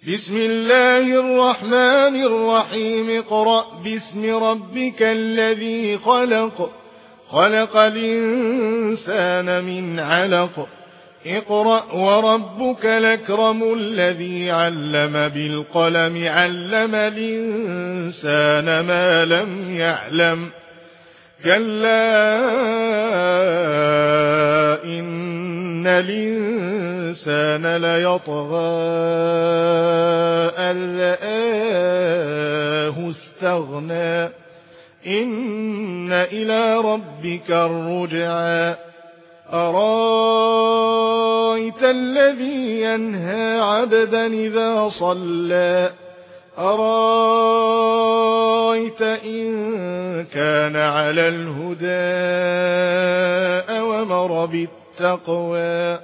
بسم الله الرحمن الرحيم اقرأ باسم ربك الذي خلق خلق الإنسان من علق اقرأ وربك الأكرم الذي علم بالقلم علم الإنسان ما لم يعلم كلا إن الإنسان ليطغى أن رآه استغنى إن إلى ربك الرجعى أرايت الذي ينهى عبدا إذا صلى أرايت إن كان على الهدى أوامر بالتقوى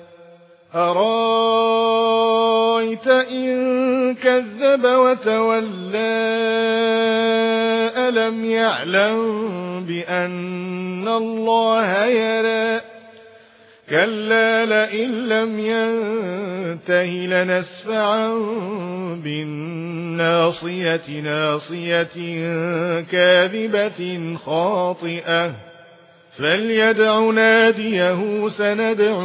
أرايت إن كذب وتولى ألم يعلم بأن الله يرى كلا لئن لم ينته لنسفعا بالناصية ناصية كاذبة خاطئة فليدع ناديه سندع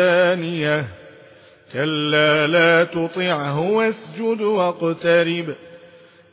الزبانية كلا لا تطعه واسجد واقترب